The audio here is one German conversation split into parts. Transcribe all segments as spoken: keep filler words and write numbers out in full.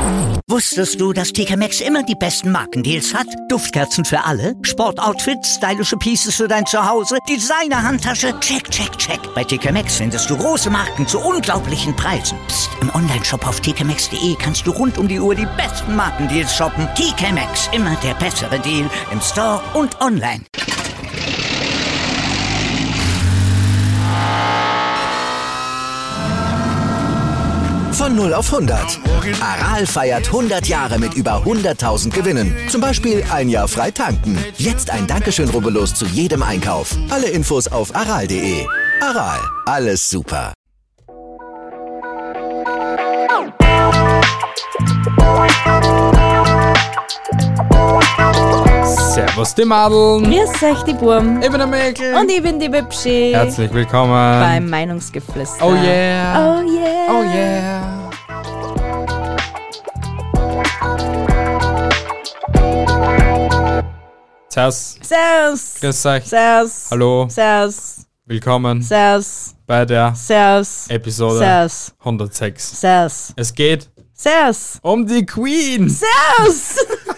Wusstest du, dass T K Maxx immer die besten Markendeals hat? Duftkerzen für alle, Sportoutfits, stylische Pieces für dein Zuhause, Designer-Handtasche, check, check, check. Bei T K Maxx findest du große Marken zu unglaublichen Preisen. Psst. Im Onlineshop auf t k maxx punkt d e kannst du rund um die Uhr die besten Markendeals shoppen. T K Maxx, immer der bessere Deal im Store und online. Von null auf hundert. Aral feiert hundert Jahre mit über hunderttausend Gewinnen. Zum Beispiel ein Jahr frei tanken. Jetzt ein Dankeschön, rubbellos zu jedem Einkauf. Alle Infos auf aral punkt de. Aral, alles super. Servus die Madeln. Grüß euch die Burm. Ich bin der Mäkel. Und ich bin die Bibschi. Herzlich willkommen beim Meinungsgeflüster. Oh yeah. Oh yeah. Oh yeah. Servus. Servus. Grüß euch. Servus. Hallo. Servus. Willkommen Servus. bei der Servus. Episode Servus. hundertsechs. Servus. Es geht Servus. um die Queen. Servus.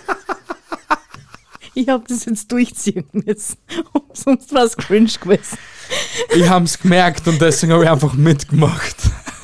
Ich hab das jetzt durchziehen müssen. Sonst war es cringe gewesen. Ich hab's gemerkt und deswegen habe ich einfach mitgemacht.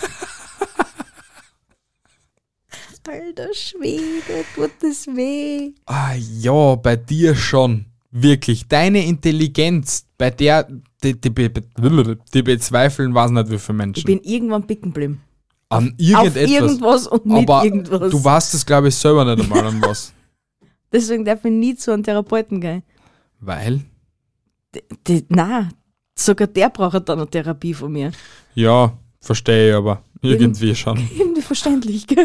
Alter Schwede, tut das weh. Ah ja, bei dir schon. Wirklich. Deine Intelligenz, bei der, die, die, die, die bezweifeln, weiß nicht wie viele Menschen. Ich bin irgendwann bicken geblieben. An Auf irgendetwas. irgendwas und mit Aber irgendwas. du weißt das, glaube ich, selber nicht einmal an was. Deswegen darf ich nie zu einem Therapeuten gehen. Weil? Die, die, nein, sogar der braucht dann eine Therapie von mir. Ja, verstehe ich aber. Irgendwie schon. Irgendwie verständlich, gell?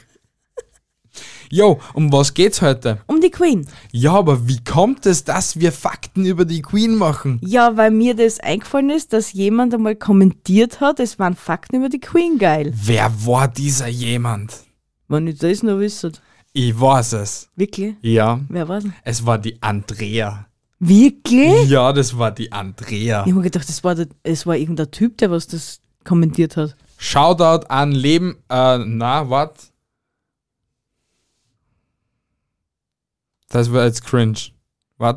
Jo, um was geht's heute? Um die Queen. Ja, aber wie kommt es, dass wir Fakten über die Queen machen? Ja, weil mir das eingefallen ist, dass jemand einmal kommentiert hat, es waren Fakten über die Queen geil. Wer war dieser jemand? Wenn ich das noch wüsste. Ich weiß es. Wirklich? Ja. Wer war denn? Es war die Andrea. Wirklich? Ja, das war die Andrea. Ich habe mir gedacht, das war, der, es war irgendein Typ, der was das kommentiert hat. Shoutout an Leben, äh, na, wart. Das war jetzt cringe. Wart.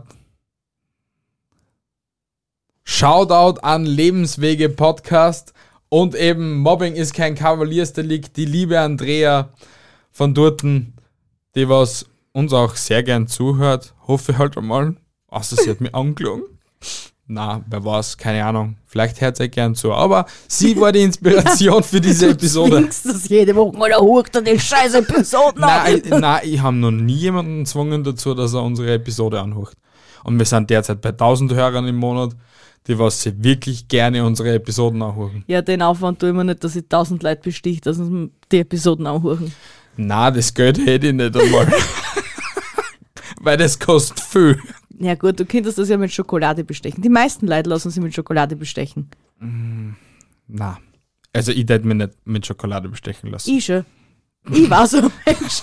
Shoutout an Lebenswege Podcast und eben Mobbing ist kein Kavaliersdelikt. Die liebe Andrea von dorten, die was uns auch sehr gern zuhört. Hoffe halt einmal. Außer sie hat mich angelogen. Na, wer weiß, keine Ahnung. Vielleicht hört sie gern zu. Aber sie war die Inspiration für diese Episode. Du zwingst das jede Woche mal, huckt an die scheiß Episoden Nein, ich, nein, ich habe noch nie jemanden gezwungen dazu, dass er unsere Episode anhört. Und wir sind derzeit bei tausend Hörern im Monat, die was sie wirklich gerne unsere Episoden anhören. Ja, den Aufwand tue ich mir nicht, dass ich tausend Leute bestiche, dass sie die Episoden anhören. Na, das Geld hätte ich nicht einmal. Weil das kostet viel. Ja gut, du könntest das ja mit Schokolade bestechen. Die meisten Leute lassen sich mit Schokolade bestechen. Na, also ich hätte mich nicht mit Schokolade bestechen lassen. Ich schon. Ich war so ein Mensch.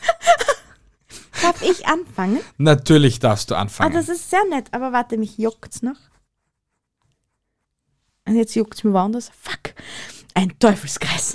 Darf ich anfangen? Natürlich darfst du Ah, anfangen. das ist sehr nett, aber warte, mich juckt's noch. Und jetzt juckt's mir woanders. Fuck. Ein Teufelskreis.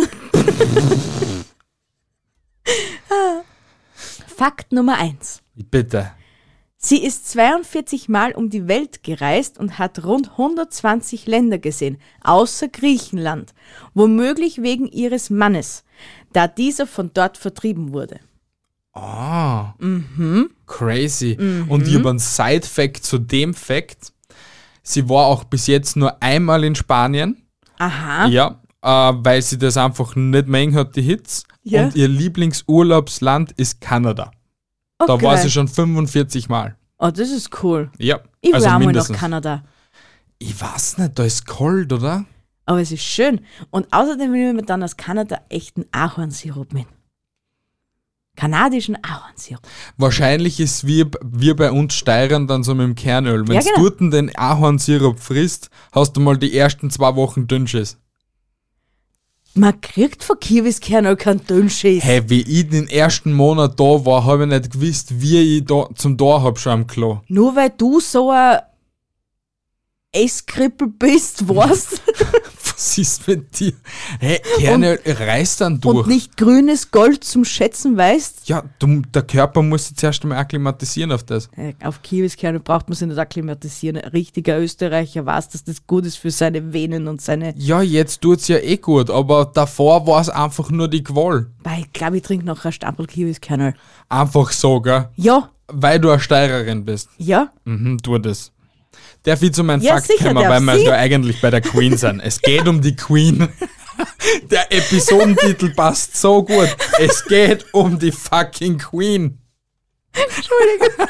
Fakt Nummer eins. Bitte. Sie ist zweiundvierzig Mal um die Welt gereist und hat rund hundertzwanzig Länder gesehen, außer Griechenland, womöglich wegen ihres Mannes, da dieser von dort vertrieben wurde. Ah, Mhm. crazy. Und ich habe einen Side-Fact zu dem Fact. Sie war auch bis jetzt nur einmal in Spanien. Aha. Ja, äh, weil sie das einfach nicht mengen hat, die Hits. Ja. Und ihr Lieblingsurlaubsland ist Kanada. Da Okay. war sie schon fünfundvierzig Mal. Oh, das ist cool. Ja, Ich will also auch mal nach mindestens. Kanada. Ich weiß nicht, da ist kalt, oder? Aber es ist schön. Und außerdem will ich mir dann aus Kanada echten Ahornsirup mit. Kanadischen Ahornsirup. Wahrscheinlich ist wie, wie bei uns Steirern dann so mit dem Kernöl. Wenn Ja, du genau. dort den Ahornsirup frisst, hast du mal die ersten zwei Wochen Dünnschiss. Man kriegt von Kürbiskernöl keinen Dünnschiss. Hey, wie ich den ersten Monat da war, habe ich nicht gewusst, wie ich da zum Tor habe schon am Klo. Nur weil du so ein Esskrippel bist, weißt Was ist mit dir? Hey, gerne reißt dann durch. und nicht grünes Gold zum Schätzen weißt. Ja, du, der Körper muss sich zuerst einmal akklimatisieren auf das. Äh, Auf Kiwiskerne braucht man sich nicht akklimatisieren. Ein richtiger Österreicher weiß, dass das gut ist für seine Venen und seine... Ja, jetzt tut's ja eh gut, aber davor war es einfach nur die Qual. Weil ich glaube, ich trinke noch einen Stapel Kiwiskerne. Einfach so, gell? Ja, Weil du eine Steirerin bist. ja. Mhm, tu das. Darf ich zu meinem Ja, Fakt sicher kommen, darf weil wir sie. ja eigentlich bei der Queen sind. Es geht um die Queen. Der Episodentitel passt so gut. Es geht um die fucking Queen. Entschuldigung.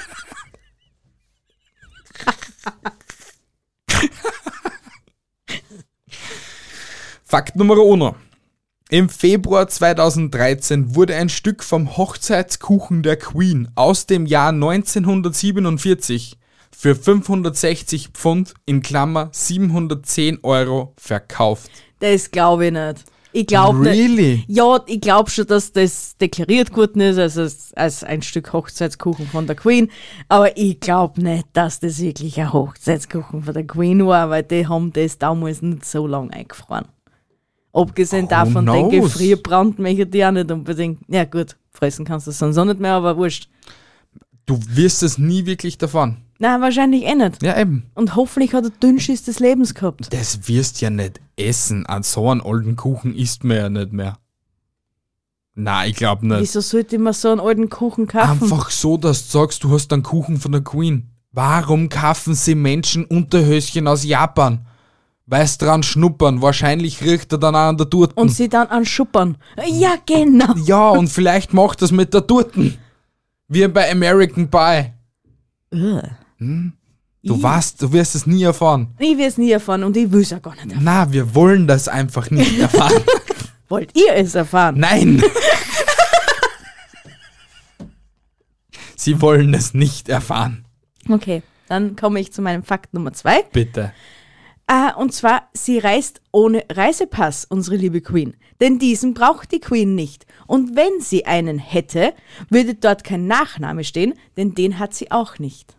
Fakt Nummer uno. Im Februar zweitausenddreizehn wurde ein Stück vom Hochzeitskuchen der Queen aus dem Jahr neunzehnhundertsiebenundvierzig für fünfhundertsechzig Pfund in Klammer siebenhundertzehn Euro verkauft. Das glaube ich nicht. Ich glaube nicht. Really? Ja, ich glaube schon, dass das deklariert worden ist, als, als, als ein Stück Hochzeitskuchen von der Queen. Aber ich glaube nicht, dass das wirklich ein Hochzeitskuchen von der Queen war, weil die haben das damals nicht so lange eingefroren. Abgesehen Who davon, den knows? Gefrierbrand möchte ich auch nicht unbedingt. Ja gut, fressen kannst du es sonst auch nicht mehr, aber wurscht. Du wirst es nie wirklich davon. Nein, wahrscheinlich eh nicht. Ja, eben. Und hoffentlich hat er Dünnschiss des Lebens gehabt. Das wirst ja nicht essen. An so einen alten Kuchen isst man ja nicht mehr. Nein, ich glaube nicht. Wieso sollte man so einen alten Kuchen kaufen? Einfach so, dass du sagst, du hast einen Kuchen von der Queen. Warum kaufen sie Menschen Unterhöschen aus Japan? Weil sie dran schnuppern. Wahrscheinlich riecht er dann auch an der Torten. Und sie dann anschuppern. Ja, genau. ja, und vielleicht macht das mit der Torten. Wie bei American Pie. Hm? Du Ich- weißt, du wirst es nie erfahren. Ich will es nie erfahren und ich will es ja gar nicht erfahren. Na, wir wollen das einfach nicht erfahren. Wollt ihr es erfahren? Nein! Sie wollen es nicht erfahren. Okay, dann komme ich zu meinem Fakt Nummer zwei. Bitte. Ah, und zwar, sie reist ohne Reisepass, unsere liebe Queen. Denn diesen braucht die Queen nicht. Und wenn sie einen hätte, würde dort kein Nachname stehen, denn den hat sie auch nicht.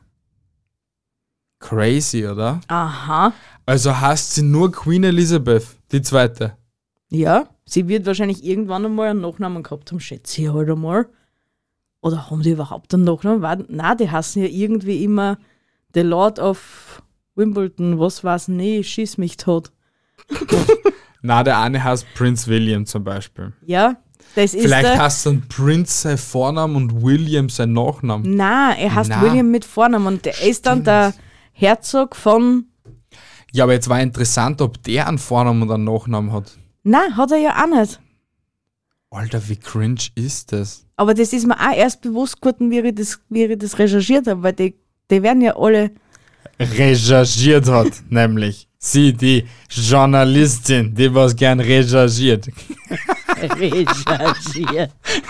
Crazy, oder? Aha. Also heißt sie nur Queen Elizabeth, die zweite. Ja, sie wird wahrscheinlich irgendwann einmal einen Nachnamen gehabt haben, schätze ich halt einmal. Oder haben die überhaupt einen Nachnamen? War- Nein, die heißen ja irgendwie immer The Lord of Wimbledon, was war's? Nee, schieß mich tot. Na, der eine heißt Prince William zum Beispiel. Ja, das ist Vielleicht der... heißt dann Prince sein Vornamen und William sein Nachnamen. Nein, er heißt Na. William mit Vornamen und der ist dann der Herzog von... Ja, aber jetzt war interessant, ob der einen Vornamen und einen Nachnamen hat. Nein, hat er ja auch nicht. Alter, wie cringe ist das? Aber das ist mir auch erst bewusst geworden, wie ich das, wie ich das recherchiert habe, weil die, die werden ja alle... Recherchiert hat, nämlich. Sie, die Journalistin, die was gern recherchiert. recherchiert.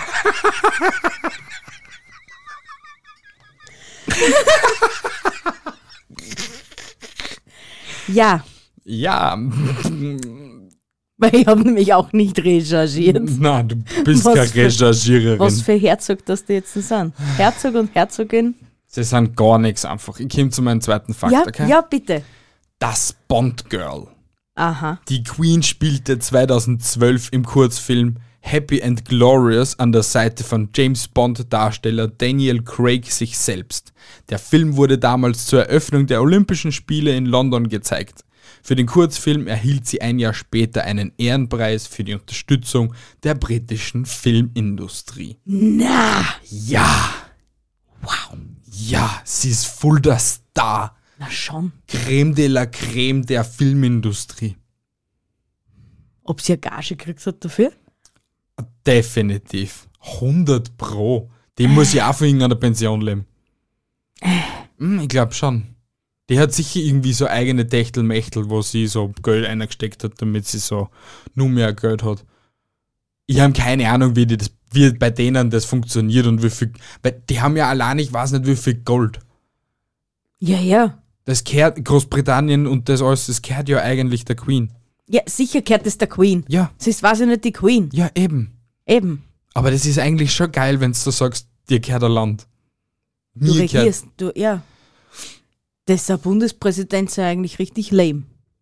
Ja, Ja, weil ich habe nämlich auch nicht recherchiert. na, du bist Was keine für- Recherchiererin. Was für Herzog das die jetzt sind. Herzog und Herzogin. Sie sind gar nichts einfach. Ich komme zu meinem zweiten Fakt, Ja, okay? ja, bitte. Das Bond Girl. Aha. Die Queen spielte zweitausendzwölf im Kurzfilm Happy and Glorious an der Seite von James Bond-Darsteller Daniel Craig sich selbst. Der Film wurde damals zur Eröffnung der Olympischen Spiele in London gezeigt. Für den Kurzfilm erhielt sie ein Jahr später einen Ehrenpreis für die Unterstützung der britischen Filmindustrie. Na, Ja! Wow! Ja, sie ist voll der Star. na schon. Creme de la Creme der Filmindustrie. Ob sie eine Gage gekriegt hat dafür? Definitiv. hundert Pro. Die muss ja auch von irgendeiner Pension leben. Hm, ich glaube schon. Die hat sicher irgendwie so eigene Techtelmechtel, wo sie so Geld eingesteckt hat, damit sie so nur mehr Geld hat. Ich habe keine Ahnung, wie, die das, wie bei denen das funktioniert und wie viel. Weil die haben ja allein, ich weiß nicht, wie viel Gold. Ja, ja. Das gehört Großbritannien und das alles, das gehört ja eigentlich der Queen. Ja, sicher gehört das der Queen. Ja, Sonst war sie nicht die Queen. ja, eben. Eben. Aber das ist eigentlich schon geil, wenn du sagst, dir gehört ein Land. Du Mir gehört. regierst. Du, ja. Das ein Bundespräsident sei eigentlich richtig lame.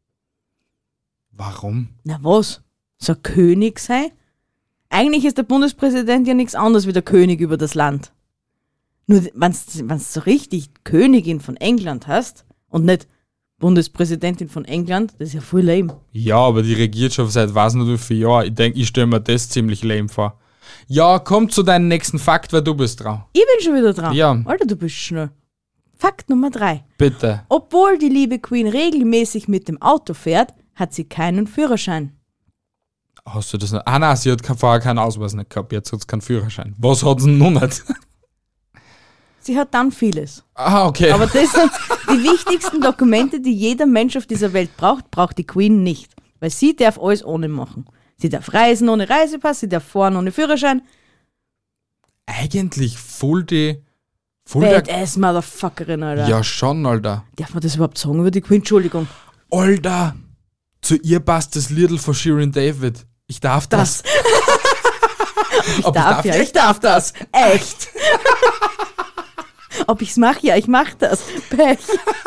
Warum? Na was? So ein König sei? Eigentlich ist der Bundespräsident ja nichts anderes wie der König über das Land. Nur wenn du so richtig Königin von England hast und nicht Bundespräsidentin von England, das ist ja voll lame. Ja, aber die regiert schon seit weiß nicht wie viel Jahren. Ich denke, ich stelle mir das ziemlich lame vor. Ja, komm zu deinem nächsten Fakt, weil du bist dran. Ich bin schon wieder dran. Ja. Alter, du bist schnell. Fakt Nummer drei. Bitte. Obwohl die liebe Queen regelmäßig mit dem Auto fährt, hat sie keinen Führerschein. Hast du das nicht? Ah nein, sie hat vorher keinen Ausweis nicht gehabt, jetzt hat sie keinen Führerschein. Was hat sie noch nicht? Sie hat dann vieles. Ah, okay. Aber das sind die wichtigsten Dokumente, die jeder Mensch auf dieser Welt braucht, braucht die Queen nicht. Weil sie darf alles ohne machen. Sie darf reisen ohne Reisepass, sie darf fahren ohne Führerschein. Eigentlich voll die... Voll der, Badass Motherfuckerin, Alter. ja, schon, Alter. Darf man das überhaupt sagen über die Queen? Entschuldigung. Alter, zu ihr passt das Liedl von Shirin David. Ich darf das. Das. ich, Ob darf, ja, ich darf das. Echt. Ob ich's mache? Ja, ich mach das. Pech.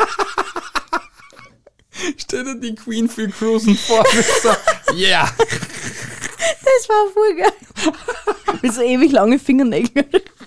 Stell dir die Queen für Cruisen vor. So, yeah. Das war voll geil. Mit so ewig lange Fingernägel.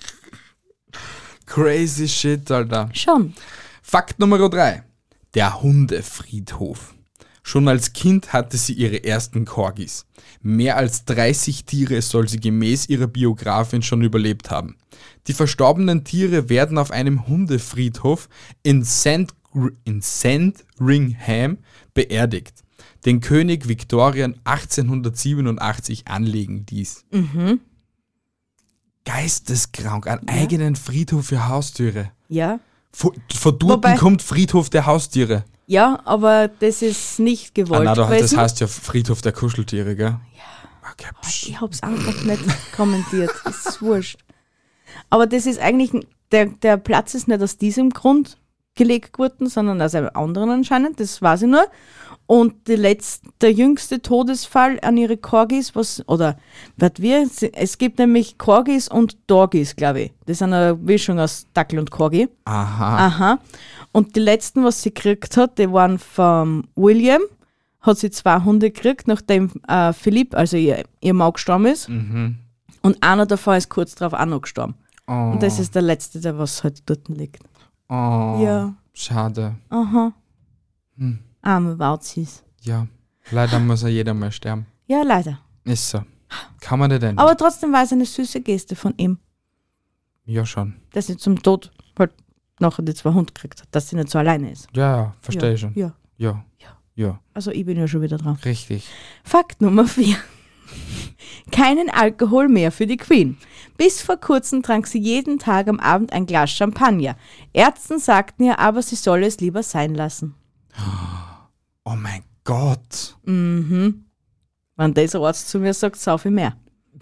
Crazy shit, Alter. Schon. Fakt Nummer drei. Der Hundefriedhof. Schon als Kind hatte sie ihre ersten Corgis. Mehr als dreißig Tiere soll sie gemäß ihrer Biografin schon überlebt haben. Die verstorbenen Tiere werden auf einem Hundefriedhof in Sand, in Sandringham beerdigt, den König Victoria achtzehnhundertsiebenundachtzig anlegen ließ. Mhm. Geisteskrank, einen ja. eigenen Friedhof für Haustiere. Ja. Von, von dort Wobei, kommt Friedhof der Haustiere. Ja, aber das ist nicht gewollt. Ah, nein, da, das gewesen. heißt ja Friedhof der Kuscheltiere, gell? Ja. Okay, psch. Ich hab's einfach nicht kommentiert. Das ist wurscht. Aber das ist eigentlich, der, der Platz ist nicht aus diesem Grund gelegt worden, sondern aus einem anderen anscheinend, das weiß ich nur. Und die letzte, der jüngste Todesfall an ihre Corgis, was, oder, was wir, es gibt nämlich Corgis und Dorgis, glaube ich. Das ist eine Mischung aus Dackel und Corgi. Aha. Aha. Und die letzten, was sie gekriegt hat, die waren vom William, hat sie zwei Hunde gekriegt, nachdem äh, Philipp, also ihr, ihr Mann gestorben ist. Mhm. Und einer davon ist kurz darauf auch noch gestorben. Oh. Und das ist der letzte, der was halt dort liegt. Oh. Ja. Schade. Aha. Hm. Arme Wauzis. Ja. Leider muss ja jeder mal sterben. Ja, leider. Ist so. Kann man nicht ändern. Aber trotzdem war es eine süße Geste von ihm, Ja, schon. dass sie zum Tod halt nachher die zwei Hunde gekriegt hat, dass sie nicht so alleine ist. Ja, ja, verstehe ja. ich schon. Ja. Ja. Ja. Ja. Also ich bin ja schon wieder dran. Richtig. Fakt Nummer vier. Keinen Alkohol mehr für die Queen. Bis vor kurzem trank sie jeden Tag am Abend ein Glas Champagner. Ärzten sagten ihr aber, sie solle es lieber sein lassen. Oh mein Gott. Mhm. Wenn dieser Arzt zu mir sagt, sau viel mehr.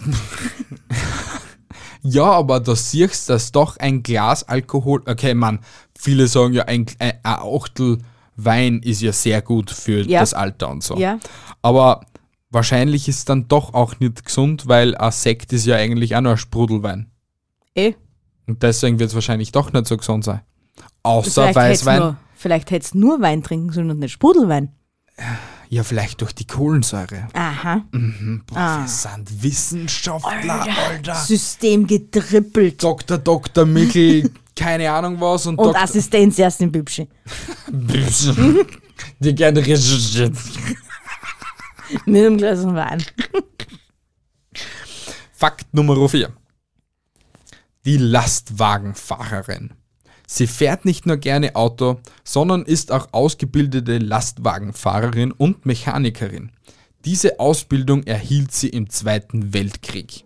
Ja, aber da siehst du, dass doch ein Glas Alkohol, okay, man, viele sagen ja, ein, ein Achtel Wein ist ja sehr gut für Ja. das Alter und so. Ja. Aber wahrscheinlich ist es dann doch auch nicht gesund, weil ein Sekt ist ja eigentlich auch nur ein Sprudelwein. Eh. Und deswegen wird es wahrscheinlich doch nicht so gesund sein. Außer Vielleicht hätt's Weißwein. nur, vielleicht hätte es nur Wein trinken sollen und nicht Sprudelwein. Ja, vielleicht durch die Kohlensäure. Aha. Mhm, boah, Ah. wir sind Wissenschaftler, Alter. System getrippelt. Doktor Doktor Michel, keine Ahnung was. Und, Und Doktor Assistenz erst im Bübschi. die gerne recherchiert. Mit einem Glas Wein. Fakt Nummer vier. Die Lastwagenfahrerin. Sie fährt nicht nur gerne Auto, sondern ist auch ausgebildete Lastwagenfahrerin und Mechanikerin. Diese Ausbildung erhielt sie im Zweiten Weltkrieg.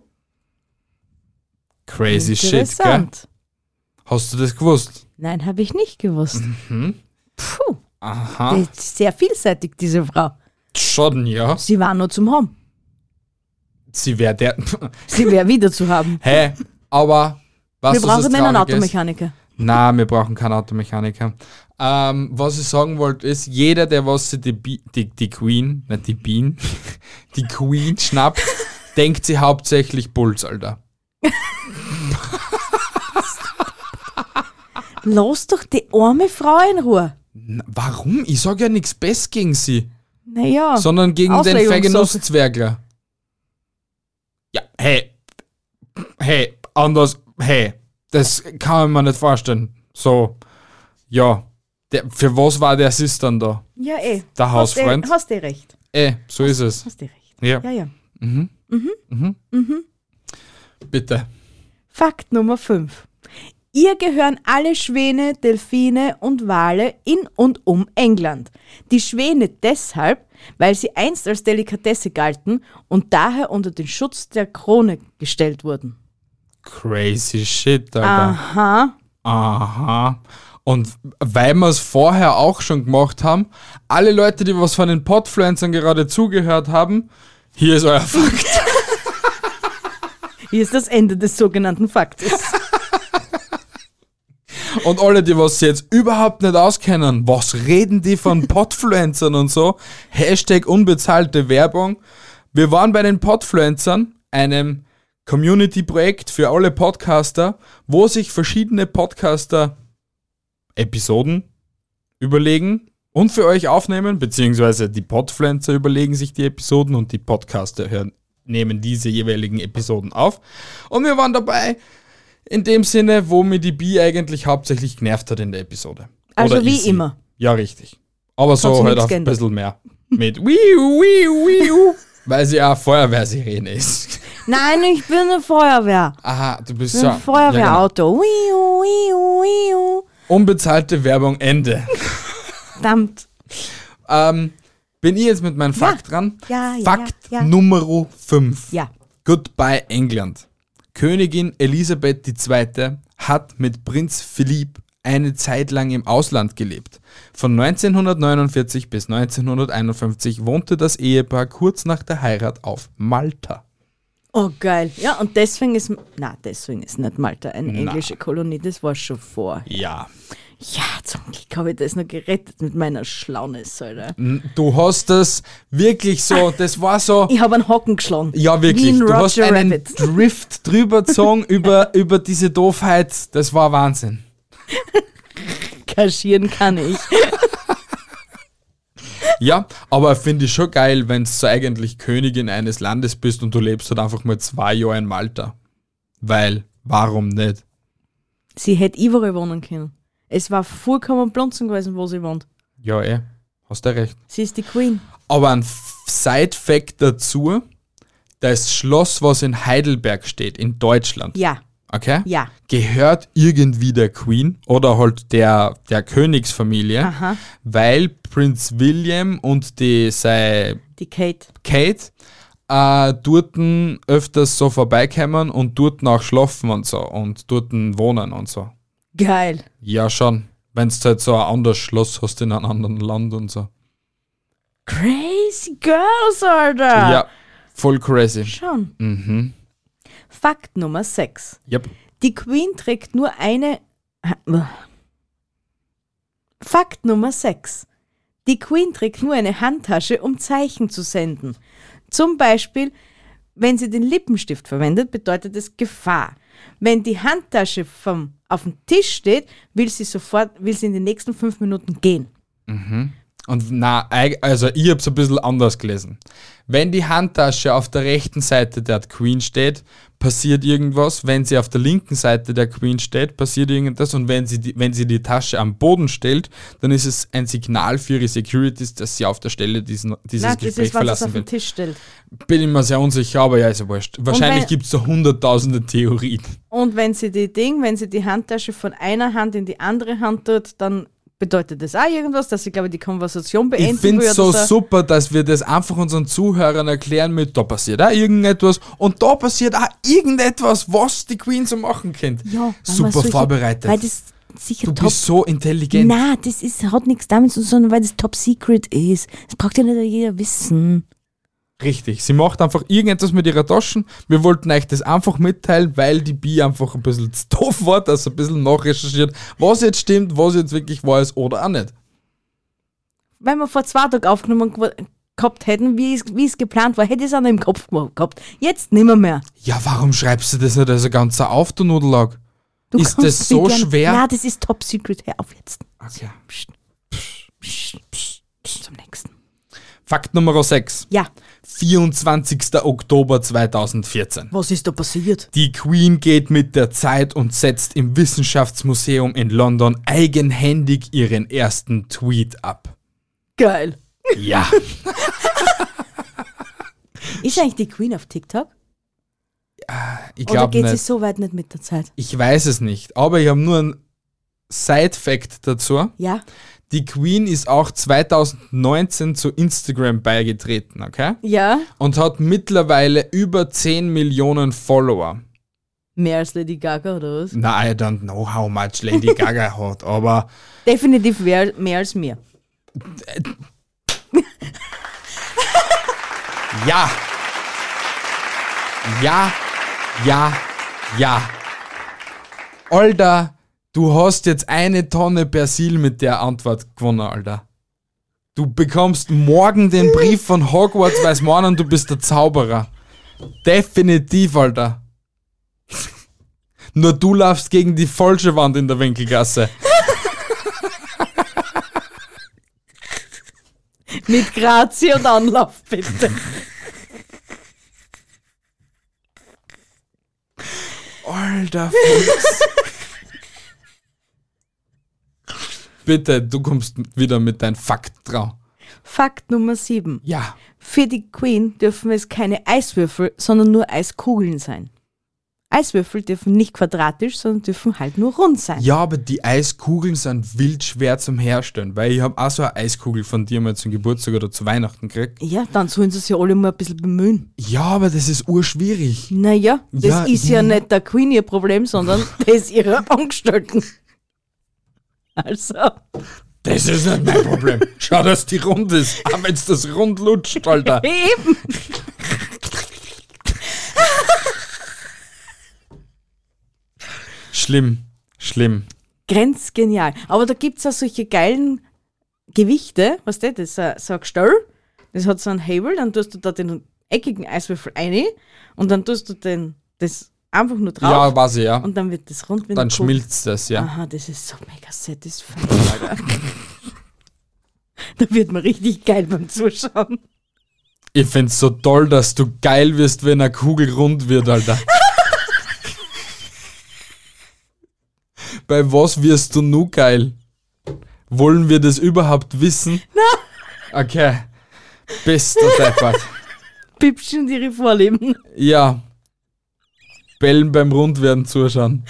Crazy shit, gell? Interessant. Hast du das gewusst? Nein, habe ich nicht gewusst. Mhm. Puh, Aha. die ist sehr vielseitig, diese Frau. Schon, ja. Sie war nur zum Haben. Sie wäre der... Sie wäre wieder zu haben. Hä? Aber... Was Wir brauchen das einen Traurige ist? Automechaniker. Nein, wir brauchen keinen Automechaniker. Ähm, was ich sagen wollte ist, jeder, der was sich die, Bi- die, die Queen, nicht die Bean, die Queen schnappt, denkt sie hauptsächlich Puls, Alter. Lass doch die arme Frau in Ruhe. Na, warum? Ich sag ja nichts Besseres gegen sie, Naja. sondern gegen den Auslegungssache. Feigenusszwergler. Ja, hey, hey, anders, hey, das kann man mir nicht vorstellen. So, ja, der, für was war der Sis dann da? Ja, eh. Der Hausfreund? Hast du recht. Eh, so ist es. Hast du recht. Ja, Ja, ja. bitte. Fakt Nummer fünf. Ihr gehören alle Schwäne, Delfine und Wale in und um England. Die Schwäne deshalb, weil sie einst als Delikatesse galten und daher unter den Schutz der Krone gestellt wurden. Crazy shit, Alter. Aha. Aha. Und weil wir es vorher auch schon gemacht haben, alle Leute, die was von den Podfluencern gerade zugehört haben, hier ist euer Fakt. Hier ist das Ende des sogenannten Faktes. Und alle, die was sie jetzt überhaupt nicht auskennen, was reden die von Podfluencern und so? Hashtag unbezahlte Werbung. Wir waren bei den Podfluencern, einem Community-Projekt für alle Podcaster, wo sich verschiedene Podcaster Episoden überlegen und für euch aufnehmen, beziehungsweise die Podfluencer überlegen sich die Episoden und die Podcaster hören, nehmen diese jeweiligen Episoden auf. Und wir waren dabei in dem Sinne, wo mir die Bi eigentlich hauptsächlich genervt hat in der Episode. Also Oder wie ich sie. immer. Ja, richtig. Aber so Hat sich halt nichts auch ein geändert. bisschen mehr. Mit wiu, wiu, wiu, weil sie auch Feuerwehrsirene ist. Nein, ich bin eine Feuerwehr. Aha, du bist Ich so. bin ein Feuerwehrauto. Wiu, wiu, wiu. Unbezahlte Werbung, Ende. Verdammt. ähm, bin ich jetzt mit meinem Fakt dran? Ja, ja, Fakt ja, ja. Nummer fünf. Ja. Goodbye England. Königin Elisabeth die Zweite hat mit Prinz Philipp eine Zeit lang im Ausland gelebt. Von neunzehnhundertneunundvierzig bis neunzehnhunderteinundfünfzig wohnte das Ehepaar kurz nach der Heirat auf Malta. Oh, geil. Ja, und deswegen ist, na, deswegen ist nicht Malta eine englische Kolonie, das war schon vorher. Ja. Ja, zum Glück habe ich das noch gerettet mit meiner Schlauness, Alter. Du hast das wirklich so, das war so... Ich habe einen Hocken geschlagen. Ja, wirklich. Wie ein Du hast Roger einen Rabbit. Drift drüber gezogen über, über diese Doofheit. Das war Wahnsinn. Kaschieren kann ich. Ja, aber finde ich schon geil, wenn du so eigentlich Königin eines Landes bist und du lebst halt einfach mal zwei Jahre in Malta. Weil, warum nicht? Sie hätte überall wohnen können. Es war vollkommen Blonzen gewesen, wo sie wohnt. Ja, eh. Hast du recht. Sie ist die Queen. Aber ein Side-Fact dazu, das Schloss, was in Heidelberg steht, in Deutschland, Ja, okay? ja. Gehört irgendwie der Queen oder halt der, der Königsfamilie, Aha. weil Prinz William und die sei Die Kate. Kate äh, dorten öfters so vorbeikommen und dorten auch schlafen und so und dorten wohnen und so. Geil. Ja, schon. Wenn du halt so ein anderes Schloss hast in einem anderen Land und so. Crazy Girls, Alter. Ja, voll crazy. Schon. Mhm. Fakt Nummer sechs. Yep. Die Queen trägt nur eine... Fakt Nummer sechs. Die Queen trägt nur eine Handtasche, um Zeichen zu senden. Zum Beispiel, wenn sie den Lippenstift verwendet, bedeutet es Gefahr. Wenn die Handtasche vom, auf dem Tisch steht, will sie sofort, will sie in den nächsten fünf Minuten gehen. Und na, eig- also ich hab's ein bisschen anders gelesen. Wenn die Handtasche auf der rechten Seite der Queen steht, passiert irgendwas. Wenn sie auf der linken Seite der Queen steht, passiert irgendwas. Und wenn sie die, wenn sie die Tasche am Boden stellt, dann ist es ein Signal für ihre Securities, dass sie auf der Stelle diesen, dieses Nein, das Gespräch ist, was es verlassen auf den will. Tisch stellt. Bin ich mir sehr unsicher, aber ja, ist ja wurscht. Wahrscheinlich wenn- gibt's da hunderttausende Theorien. Und wenn sie die Ding, wenn sie die Handtasche von einer Hand in die andere Hand tut, dann bedeutet das auch irgendwas, dass sie, glaube ich, die Konversation beenden Ich finde will es so oder super, dass wir das einfach unseren Zuhörern erklären mit, da passiert auch irgendetwas und da passiert auch irgendetwas, was die Queen so machen könnte. Ja, weil super man solche- vorbereitet. Weil das sicher Du top. bist so intelligent. Nein, das ist, hat nichts damit zu tun, sondern weil das top secret ist. Das braucht ja nicht jeder wissen. Richtig, sie macht einfach irgendetwas mit ihrer Taschen. Wir wollten euch das einfach mitteilen, weil die Bi einfach ein bisschen zu doof war, dass sie ein bisschen nachrecherchiert, was jetzt stimmt, was jetzt wirklich wahr ist oder auch nicht. Wenn wir vor zwei Tagen aufgenommen gew- gehabt hätten, wie es, wie es geplant war, hätte ich es auch noch im Kopf gemacht gehabt. Jetzt nimmer mehr. Ja, warum schreibst du das nicht als ein ganzer auf, du Nudelag? Du Ist kannst das so mir gern- schwer? Ja, das ist top secret. Hör auf jetzt. Okay. Psst. Psst. Psst. Zum nächsten. Fakt Nummer sechs. Ja, vierundzwanzigster Oktober zweitausendvierzehn. was ist da passiert? Die Queen geht mit der Zeit und setzt im Wissenschaftsmuseum in London eigenhändig ihren ersten Tweet ab. Geil. Ja. Ist eigentlich die Queen auf TikTok? Ich Oder glaube geht sie nicht. so weit nicht mit der Zeit? Ich weiß es nicht, aber ich habe nur einen Side-Fact dazu. Ja. Die Queen ist auch zweitausendneunzehn zu Instagram beigetreten, okay? Ja. Und hat mittlerweile über zehn Millionen Follower. Mehr als Lady Gaga oder was? Na, I don't know how much Lady Gaga hat, aber Definitiv mehr, mehr als mir. ja. Ja, ja, ja. Alter, du hast jetzt eine Tonne Persil mit der Antwort gewonnen, Alter. Du bekommst morgen den Brief von Hogwarts, weiß morgen und du bist der Zauberer. Definitiv, Alter. Nur du laufst gegen die falsche Wand in der Winkelgasse. Mit Grazie und Anlauf, bitte. Alter, Fuchs. Bitte, du kommst wieder mit deinem Fakt drauf. Fakt Nummer sieben. Ja. Für die Queen dürfen es keine Eiswürfel, sondern nur Eiskugeln sein. Eiswürfel dürfen nicht quadratisch, sondern dürfen halt nur rund sein. Ja, aber die Eiskugeln sind wild schwer zum Herstellen, weil ich habe auch so eine Eiskugel von dir mal zum Geburtstag oder zu Weihnachten gekriegt. Ja, dann sollen sie sich alle mal ein bisschen bemühen. Ja, aber das ist urschwierig. Naja, das Ja, ist ja ja. nicht der Queen ihr Problem, sondern das ihrer Angestellten. Also, Das ist nicht mein Problem. Schau, dass die rund ist. Aber wenn das rund lutscht, Alter. eben. Schlimm, schlimm. Grenzgenial. Aber da gibt es auch solche geilen Gewichte, weißt du, das ist ein- so ein Gestell, das hat so einen Hebel, dann tust du da den eckigen Eiswürfel rein und dann tust du den, das einfach nur drauf Ja, weiß ich, ja. und dann wird das rund wie Dann eine Kugel. schmilzt das, ja. Aha, das ist so mega satisfying, Alter. Da wird man richtig geil beim Zuschauen. Ich find's so toll, dass du geil wirst, wenn eine Kugel rund wird, Alter. Bei was wirst du nu geil? Wollen wir das überhaupt wissen? Nein. Okay. Bist du deppert. Pipschen und ihre Vorlieben. Ja. Bellen beim Rundwerden zuschauen.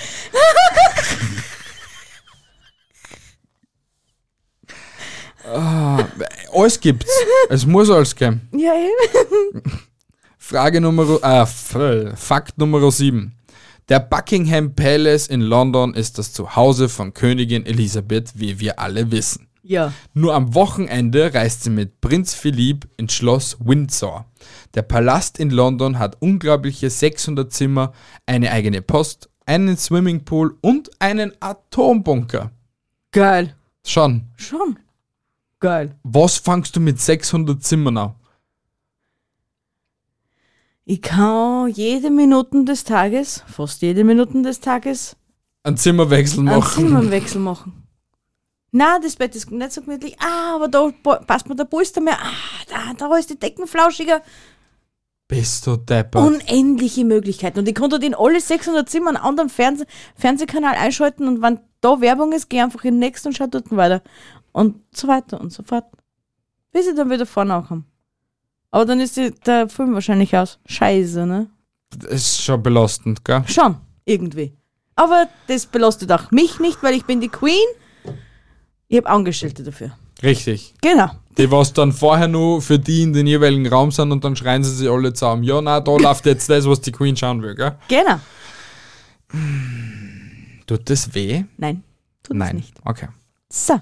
ah, alles gibt's. Es muss alles geben. Ja, eben. Frage Nummer, äh, F- Fakt Nummer sieben. Der Buckingham Palace in London ist das Zuhause von Königin Elisabeth, wie wir alle wissen. Ja. Nur am Wochenende reist sie mit Prinz Philipp ins Schloss Windsor. Der Palast in London hat unglaubliche sechshundert Zimmer, eine eigene Post, einen Swimmingpool und einen Atombunker. Geil. Schon. Schon. Geil. Was fangst du mit sechshundert Zimmern an? Ich kann jede Minute des Tages, fast jede Minute des Tages, Einen Zimmerwechsel einen machen? Zimmerwechsel machen. Na, das Bett ist nicht so gemütlich. Ah, aber da po- passt mir der Polster mehr. Ah, da, da ist die Decken flauschiger. Bist du deppert? Unendliche Möglichkeiten. Und ich konnte in alle sechshundert Zimmer einen anderen Fernseh- Fernsehkanal einschalten und wenn da Werbung ist, geh einfach in den nächsten und schau dort weiter. Und so weiter und so fort. Bis ich dann wieder vorne ankomme. Aber dann ist die, der Film wahrscheinlich aus. Scheiße, ne? Das ist schon belastend, gell? Schon, irgendwie. Aber das belastet auch mich nicht, weil ich bin die Queen. Ich habe Angestellte dafür. Richtig. Genau. Die, was dann vorher nur für die in den jeweiligen Raum sind und dann schreien sie sich alle zusammen. Ja, na, da läuft jetzt das, was die Queen schauen will, gell? Genau. Tut das weh? Nein, tut Nein. es nicht. Okay. So.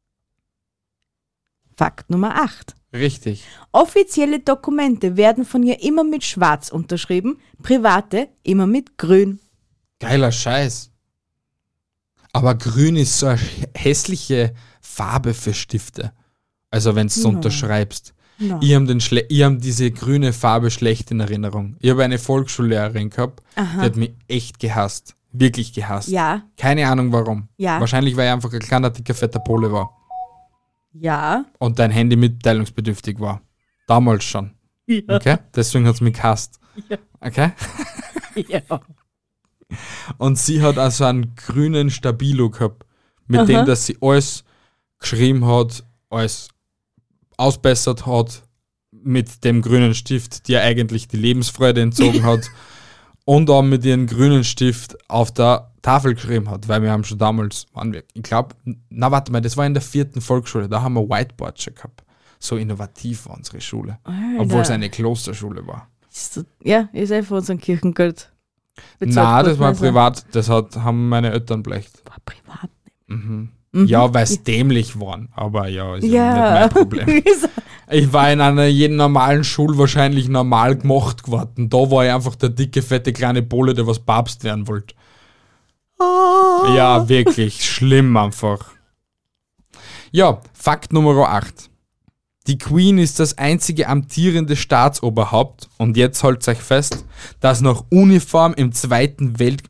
Fakt Nummer acht. Richtig. Offizielle Dokumente werden von ihr immer mit Schwarz unterschrieben, private immer mit Grün. Geiler Scheiß. Aber grün ist so eine hässliche Farbe für Stifte. Also wenn du No. unterschreibst. No. Ich habe hab diese grüne Farbe schlecht in Erinnerung. Ich habe eine Volksschullehrerin gehabt, Aha. die hat mich echt gehasst. Wirklich gehasst. Ja. Keine Ahnung warum. Ja. Wahrscheinlich, weil er einfach ein kleiner, dicker, fetter Pole war. Ja. Und dein Handy mitteilungsbedürftig war. Damals schon. Ja. Okay? Deswegen hat es mich gehasst. Ja. Okay? Ja. Und sie hat also einen grünen Stabilo gehabt, mit Aha. dem, dass sie alles geschrieben hat, alles ausbessert hat, mit dem grünen Stift, die ihr eigentlich die Lebensfreude entzogen hat, und auch mit ihrem grünen Stift auf der Tafel geschrieben hat, weil wir haben schon damals, waren wir, ich glaube, na warte mal, das war in der vierten Volksschule, da haben wir Whiteboard schon gehabt. So innovativ war unsere Schule, Alter. obwohl es eine Klosterschule war. Ist das, ja, ist einfach unser Kirchengeld. bezahlt Na, das worden, war also. privat, das hat, haben meine Eltern bleicht. War privat. Mhm. Mhm. Ja, weil es dämlich waren, aber ja, ist ja, Ja. nicht mein Problem. Ich war in einer jeden normalen Schule wahrscheinlich normal gemacht geworden. Da war ich einfach der dicke, fette, kleine Pole, der was Papst werden wollte. Oh. Ja, wirklich, schlimm einfach. Ja, Fakt Nummer acht. Die Queen ist das einzige amtierende Staatsoberhaupt, und jetzt halt's euch fest, das nach Uniform im Zweiten Welt...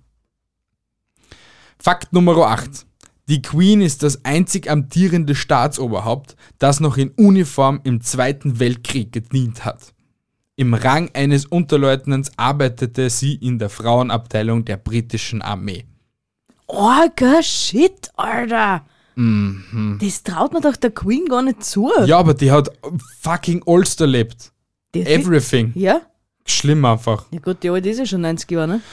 Fakt Nummer acht. Die Queen ist das einzig amtierende Staatsoberhaupt, das noch in Uniform im Zweiten Weltkrieg gedient hat. Im Rang eines Unterleutnants arbeitete sie in der Frauenabteilung der britischen Armee. Orga Shit, Alter. Mhm. Das traut man doch der Queen gar nicht zu. Ja, aber die hat fucking Ulster erlebt. Die- Everything. Ja? Schlimm einfach. Ja gut, die alte ist ja schon neunzig Jahre, ne?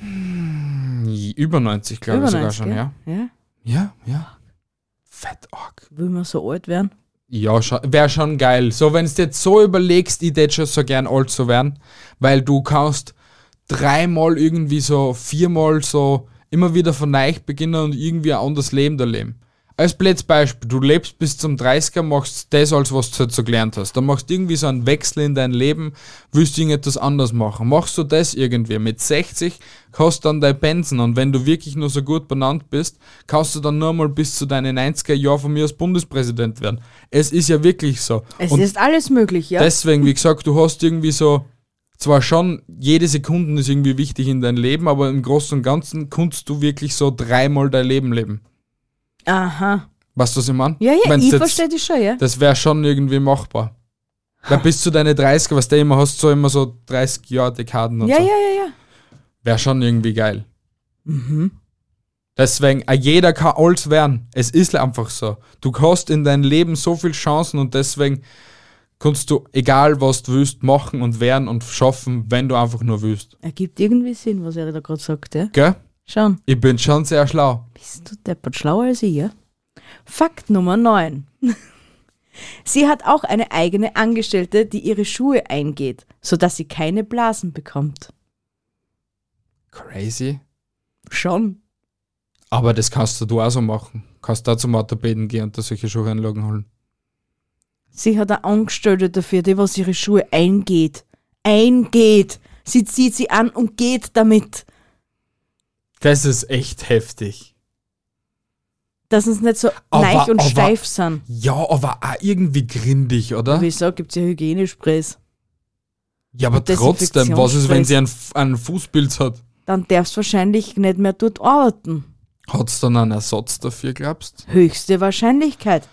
Über neunzig, glaube ich sogar neunzig, schon, ja. Ja. Ja, ja. Fett arg. Will man so alt werden? Ja, wäre schon geil. So, wenn du jetzt so überlegst, ich hätte schon so gern alt zu werden, weil du kannst dreimal irgendwie so, viermal so immer wieder von neu beginnen und irgendwie ein anderes Leben da leben. Als blödes Beispiel, du lebst bis zum dreißiger, machst das, als was du halt so gelernt hast. Dann machst du irgendwie so einen Wechsel in dein Leben, willst du irgendetwas anders machen. Machst du das irgendwie. Mit sechzig hast du dann dein Pensen, und wenn du wirklich nur so gut benannt bist, kannst du dann nur mal bis zu deinen neunziger Jahren von mir als Bundespräsident werden. Es ist ja wirklich so. Es Und ist alles möglich, ja? deswegen, wie gesagt, du hast irgendwie so, zwar schon, jede Sekunde ist irgendwie wichtig in dein Leben, aber im Großen und Ganzen kannst du wirklich so dreimal dein Leben leben. Aha. Weißt du, was ich meine? Ja, ja, Wenn's ich jetzt- verstehe dich schon, ja? Das wäre schon irgendwie machbar. Weil bis zu deine dreißiger, was du immer hast, so immer so dreißig Jahre Dekaden und Ja, so. ja, ja, ja. Wäre schon irgendwie geil. Mhm. Deswegen, äh, jeder kann alles werden. Es ist einfach so. Du hast in deinem Leben so viele Chancen, und deswegen kannst du, egal was du willst, machen und werden und schaffen, wenn du einfach nur willst. Ergibt irgendwie Sinn, was er da gerade sagt, ja? Gell? Schon. Ich bin schon sehr schlau. Bist du deppert schlauer als ich, ja? Fakt Nummer neun. Sie hat auch eine eigene Angestellte, die ihre Schuhe eingeht, sodass sie keine Blasen bekommt. Crazy. Schon. Aber das kannst du auch so machen. Kannst da zum Orthopäden gehen und da solche Schuheinlagen holen. Sie hat eine Angestellte dafür, die was ihre Schuhe eingeht. Eingeht. Sie zieht sie an und geht damit. Das ist echt heftig. Dass uns nicht so Aber- weich und aber- steif sind. Ja, aber auch irgendwie grindig, oder? Wie ich sage, gibt es ja Hygienesprays. Ja, aber und trotzdem, was ist, wenn Desinfektionssprays. sie einen, F- einen Fußpilz hat? Dann darfst du wahrscheinlich nicht mehr dort arbeiten. Hat es dann einen Ersatz dafür, glaubst? Höchste Wahrscheinlichkeit.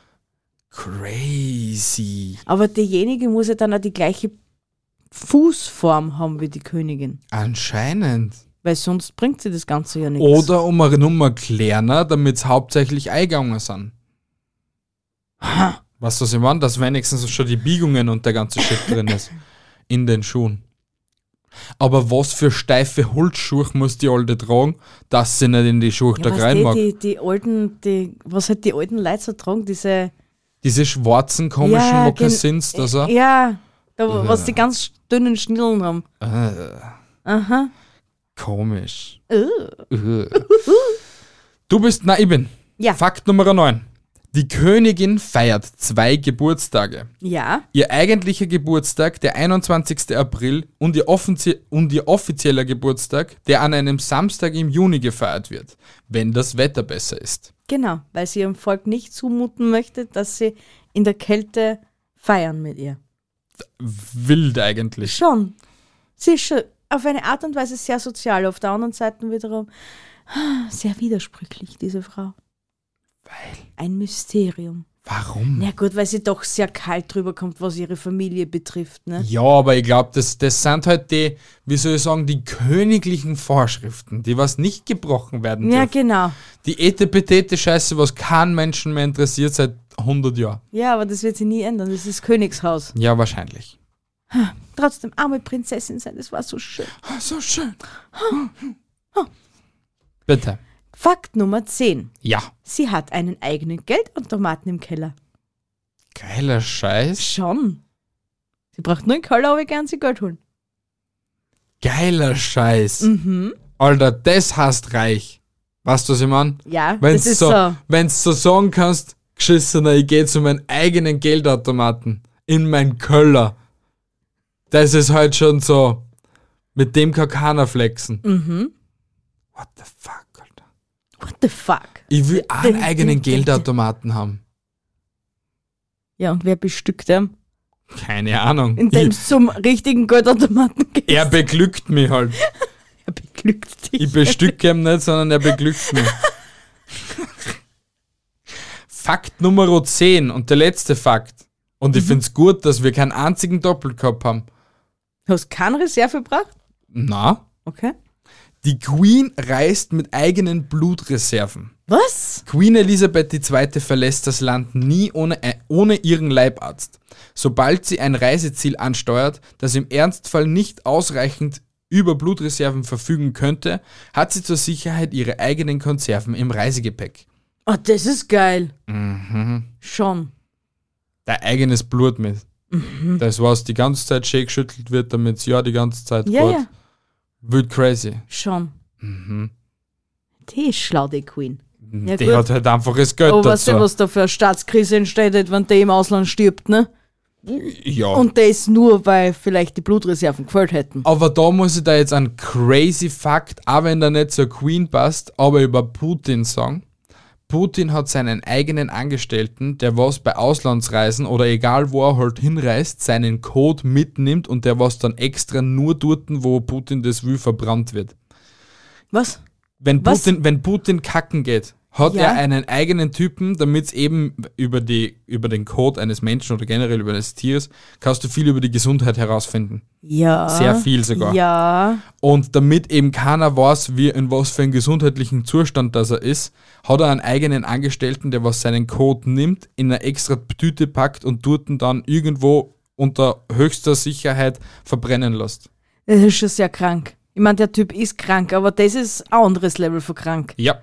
Crazy. Aber derjenige muss ja dann auch die gleiche Fußform haben wie die Königin. Anscheinend. Weil sonst bringt sie das Ganze ja nichts. Oder um eine Nummer kleiner, damit es hauptsächlich Eingegangen sind. Ha. Weißt du, was ich meine? Dass wenigstens schon die Biegungen und der ganze Shit drin ist. In den Schuhen. Aber was für steife Holzschuhe muss die Alte tragen, dass sie nicht in die Schuhe Ja, da was rein mag? die, die, die alten, die, was halt die alten Leute so tragen, diese... Diese schwarzen, komischen Ja, Mokassins da so. Ja, da, Ja. was die ganz dünnen Schnillen haben. Äh, Aha. komisch. Uh. Äh. Du bist, na ich bin. Ja. Fakt Nummer neun. Die Königin feiert zwei Geburtstage. Ja, Ihr eigentlicher Geburtstag, der einundzwanzigster April, und ihr, offizie und ihr offizieller Geburtstag, der an einem Samstag im Juni gefeiert wird, wenn das Wetter besser ist. genau, weil sie ihrem Volk nicht zumuten möchte, dass sie in der Kälte feiern mit ihr. Wild eigentlich. Schon. Sie ist schon auf eine Art und Weise sehr sozial, auf der anderen Seite wiederum sehr widersprüchlich, diese Frau. Weil? Ein Mysterium. Warum? Na gut, weil sie doch sehr kalt drüber kommt, was ihre Familie betrifft. Ne? Ja, aber ich glaube, das, das sind halt die, wie soll ich sagen, die königlichen Vorschriften, die was nicht gebrochen werden Ja, dürfen. genau. Die Etepetete-Scheiße, was keinen Menschen mehr interessiert seit hundert Jahren. Ja, aber das wird sich nie ändern. Das ist Königshaus. Ja, wahrscheinlich. Trotzdem, arme Prinzessin sein, das war so schön. Oh, so schön. Bitte. Fakt Nummer zehn. Ja. Sie hat einen eigenen Geldautomaten im Keller. Geiler Scheiß. Schon. Sie braucht nur einen Keller, aber gern sie Geld holen. Geiler Scheiß. Mhm. Alter, das heißt reich. Weißt du, was ich meine? Ja, Wenn's das ist so, so. Wenn's so sagen kannst, geschissener, ich gehe zu meinem eigenen Geldautomaten in mein Keller. Das ist halt schon so, mit dem kann keiner flexen. Mhm. What the fuck, Alter. What the fuck? Ich will auch einen eigenen Geldautomaten haben. Ja, und wer bestückt er? Keine Ahnung. Indem Ich, es zum richtigen Geldautomaten geht. er beglückt mich halt. Er beglückt dich. Ich bestücke ihn nicht, sondern er beglückt mich. Fakt Nummer zehn und der letzte Fakt. Und ich Mhm. finde es gut, dass wir keinen einzigen Doppelkopf haben. Hast du keine Reserve gebracht? Na, Okay. die Queen reist mit eigenen Blutreserven. Was? Queen Elisabeth die Zweite verlässt das Land nie ohne, äh, ohne ihren Leibarzt. Sobald sie ein Reiseziel ansteuert, das im Ernstfall nicht ausreichend über Blutreserven verfügen könnte, hat sie zur Sicherheit ihre eigenen Konserven im Reisegepäck. Oh, das ist geil. Mhm. Schon. Dein eigenes Blut mit. Mhm. Das, was die ganze Zeit schön geschüttelt wird, damit es ja die ganze Zeit Ja, geht. ja. Wild crazy. Schon. Mhm. Die ist schlau, die Queen. Ja, die gut. hat halt einfach das Geld Aber weißt dazu. du, was da für eine Staatskrise entsteht, wenn der im Ausland stirbt, ne? Ja. Und das nur, weil vielleicht die Blutreserven gefällt hätten. Aber da muss ich da jetzt einen crazy Fakt, auch wenn der nicht zur Queen passt, aber über Putin sagen. Putin hat seinen eigenen Angestellten, der was bei Auslandsreisen oder egal wo er halt hinreist, seinen Code mitnimmt und der was dann extra nur dort, wo Putin das will, verbrannt wird. Was? Wenn Was? Putin, wenn Putin kacken geht, hat Ja. er einen eigenen Typen, damit es eben über, die, über den Code eines Menschen oder generell über des Tiers, kannst du viel über die Gesundheit herausfinden. Ja. Sehr viel sogar. Ja. Und damit eben keiner weiß, wie in was für einem gesundheitlichen Zustand das er ist, hat er einen eigenen Angestellten, der was seinen Code nimmt, in eine extra Tüte packt und dort dann irgendwo unter höchster Sicherheit verbrennen lässt. Das ist schon sehr krank. Ich meine, der Typ ist krank, aber das ist ein anderes Level von krank. Ja.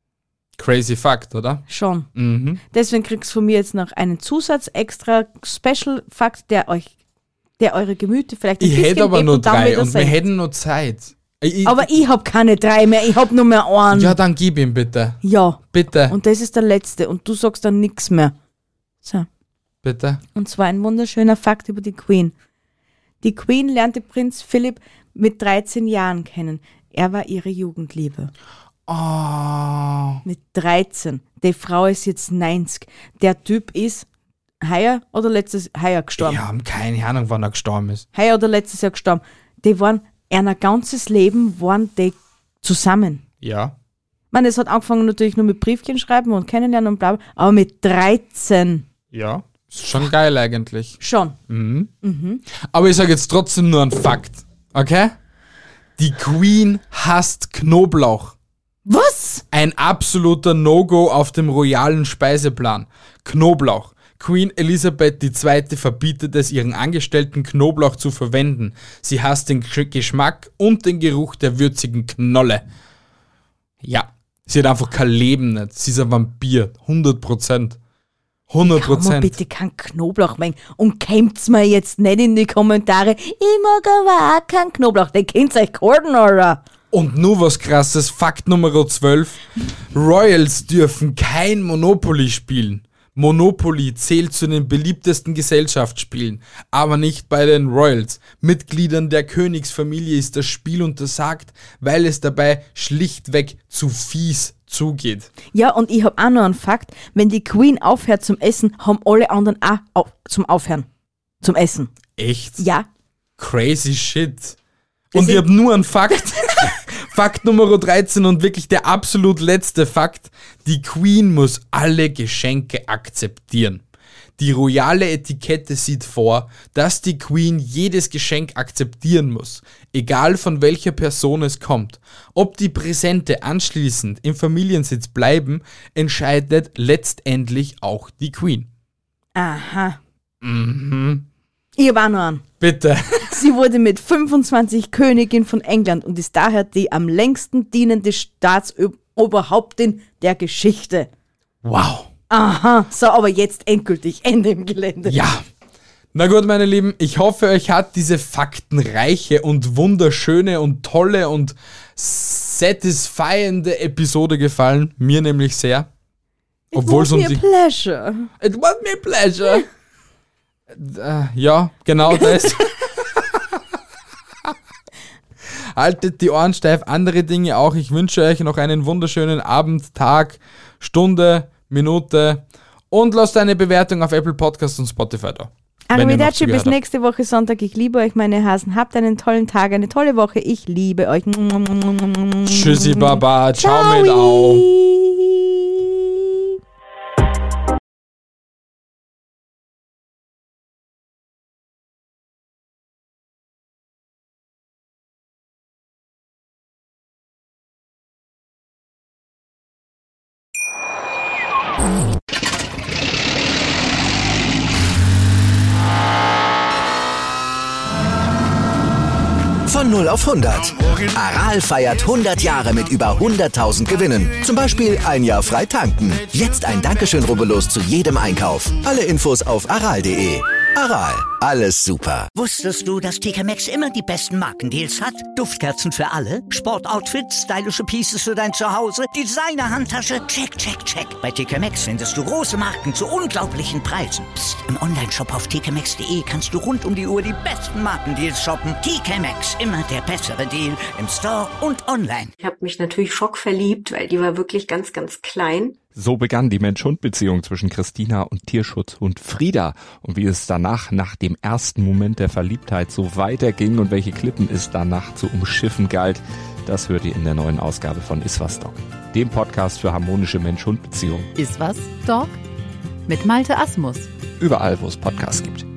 Crazy Fact, oder? Schon. Mhm. Deswegen kriegst du von mir jetzt noch einen Zusatz, extra Special Fakt, der euch, der eure Gemüte vielleicht ein Ich bisschen hätte aber hebt nur und dann drei wieder und wir senkt. hätten noch Zeit. Ich, Aber ich hab keine drei mehr, ich hab nur mehr einen. ja, dann gib ihm bitte. Ja. Bitte. Und das ist der letzte und du sagst dann nichts mehr. So. bitte. Und zwar ein wunderschöner Fakt über die Queen. Die Queen lernte Prinz Philipp mit dreizehn Jahren kennen. Er war ihre Jugendliebe. Oh. Mit dreizehn. Die Frau ist jetzt neunzig. Der Typ ist heuer oder letztes heuer gestorben. Wir haben keine Ahnung, wann er gestorben ist. Heuer oder letztes Jahr gestorben. Die waren, ein ganzes Leben waren die zusammen. Ja. Ich meine, es hat angefangen natürlich nur mit Briefchen schreiben und kennenlernen und bla, bla, aber mit dreizehn Ja. Ist schon geil eigentlich. schon. Mhm. Aber ich sage jetzt trotzdem nur einen Fakt. Okay? Die Queen hasst Knoblauch. Was? Ein absoluter No-Go auf dem royalen Speiseplan. Knoblauch. Queen Elisabeth die Zweite verbietet es ihren Angestellten, Knoblauch zu verwenden. Sie hasst den Gesch- Geschmack und den Geruch der würzigen Knolle. Ja, sie hat einfach kein Leben nicht. Sie ist ein Vampir. hundert Prozent. hundert Kann man Prozent. bitte keinen Knoblauch mengen und kämmt's mir jetzt nicht in die Kommentare. Ich mag aber auch keinen Knoblauch. Den könnt ihr euch kalten, oder? Und nur was krasses, Fakt Nummer zwölf. Royals dürfen kein Monopoly spielen. Monopoly zählt zu den beliebtesten Gesellschaftsspielen, aber nicht bei den Royals. Mitgliedern der Königsfamilie ist das Spiel untersagt, weil es dabei schlichtweg zu fies zugeht. Ja, und ich hab auch noch einen Fakt. Wenn die Queen aufhört zum Essen, haben alle anderen auch au- zum Aufhören. Zum Essen. Echt? Ja. Crazy shit. Und ich habe nur einen Fakt. Fakt Nummer dreizehn und wirklich der absolut letzte Fakt. Die Queen muss alle Geschenke akzeptieren. Die royale Etikette sieht vor, dass die Queen jedes Geschenk akzeptieren muss, egal von welcher Person es kommt. Ob die Präsente anschließend im Familiensitz bleiben, entscheidet letztendlich auch die Queen. Aha. Mhm. Ich habe auch noch einen. Bitte. Sie wurde mit fünfundzwanzig Königin von England und ist daher die am längsten dienende Staatsoberhauptin der Geschichte. Wow. Aha, so, aber jetzt endgültig Ende im Gelände. Ja. Na gut, meine Lieben, ich hoffe, euch hat diese faktenreiche und wunderschöne und tolle und satisfyende Episode gefallen. Mir nämlich sehr. Obwohl It was es um me a die... pleasure. It was me a pleasure. äh, ja, genau das. Haltet die Ohren steif, andere Dinge auch. Ich wünsche euch noch einen wunderschönen Abend, Tag, Stunde, Minute und lasst eine Bewertung auf Apple Podcasts und Spotify da. Arrivederci, bis nächste Woche Sonntag. Ich liebe euch, meine Hasen. Habt einen tollen Tag, eine tolle Woche. Ich liebe euch. Tschüssi, Baba. Ciao, Ciao mit Au. Von null auf hundert. Aral feiert hundert Jahre mit über hunderttausend Gewinnen. Zum Beispiel ein Jahr frei tanken. Jetzt ein Dankeschön, rubbellos zu jedem Einkauf. Alle Infos auf aral punkt de. Aral, alles super. Wusstest du, dass T K Maxx immer die besten Markendeals hat? Duftkerzen für alle, Sportoutfits, stylische Pieces für dein Zuhause, Designer-Handtasche, check, check, check. Bei T K Maxx findest du große Marken zu unglaublichen Preisen. Psst. Im Onlineshop auf t k maxx punkt de kannst du rund um die Uhr die besten Markendeals shoppen. T K Maxx, immer der bessere Deal im Store und online. Ich habe mich natürlich schockverliebt, weil die war wirklich ganz, ganz klein. So begann die Mensch-Hund-Beziehung zwischen Christina und Tierschutzhund Frieda. Und wie es danach, nach dem ersten Moment der Verliebtheit, so weiterging und welche Klippen es danach zu umschiffen galt, das hört ihr in der neuen Ausgabe von Iswas Dog, dem Podcast für harmonische Mensch-Hund-Beziehungen. Iswas Dog? Mit Malte Asmus. Überall, wo es Podcasts gibt.